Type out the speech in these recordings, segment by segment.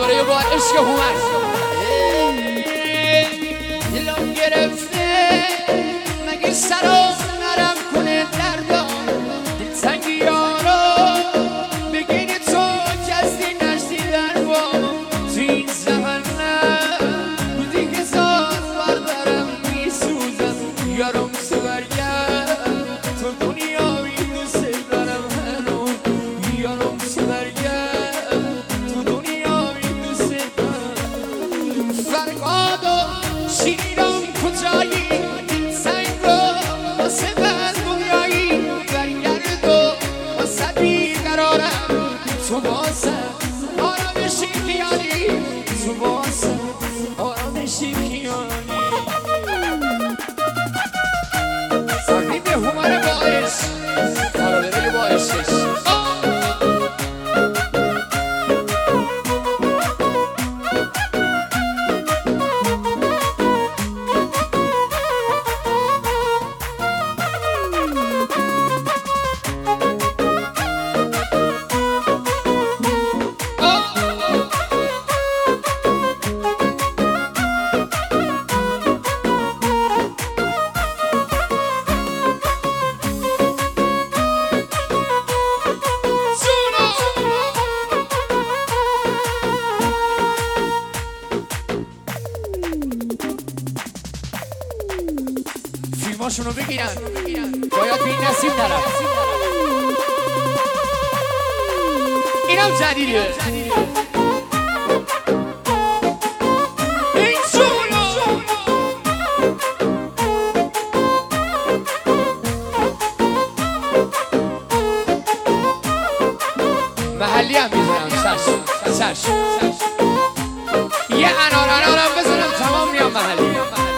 دوباره یه بار عشق هومن دلم گرفته مگه سرم نرم کنه دردم دلتنگی یارا بگیری تو کسی نشتی در با تو این زمان بودی که زاد بردارم میسوزم یارم تو برگرد تو دنیا این دوست دارم هنو یارم تو برگرد تو دنیا این دوست دارم فرقاد و شیرم کجایی سنگ رو واسه من دنیایی برگرد و واسه بیقرارم تو واسه آرامشی خیالی تو واسه آرامشی خیالی ساقی به هومن باعث کارو بره باعثش فیلماشونو بگیرن باید به این نسیم طرف اینم جدیده این جونو محلی هم میزنم سرش یه انارم بزنم تمام میام محلی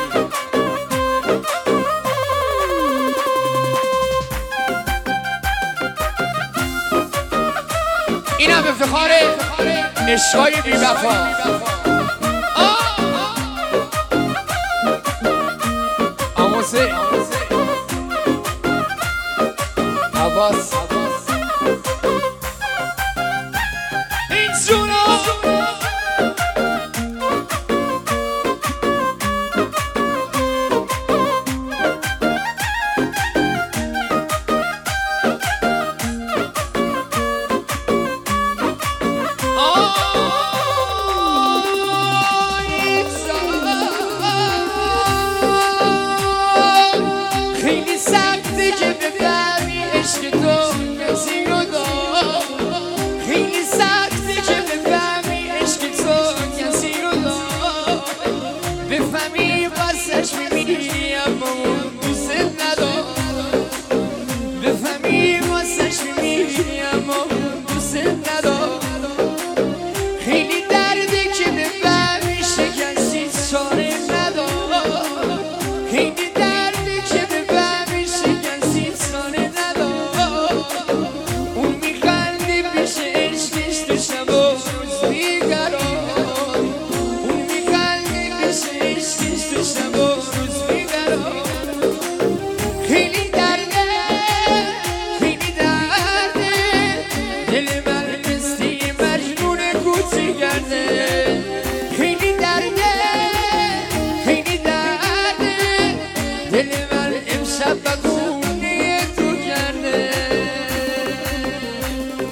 اینم افتخار عشقای بی وفا آموزه عباس این جونا خیلی سخته که بفهمی عشق تو کسی رو دار خیلی سخته که بفهمی عشق تو کسی رو دار بفهمی واسش میمیری اما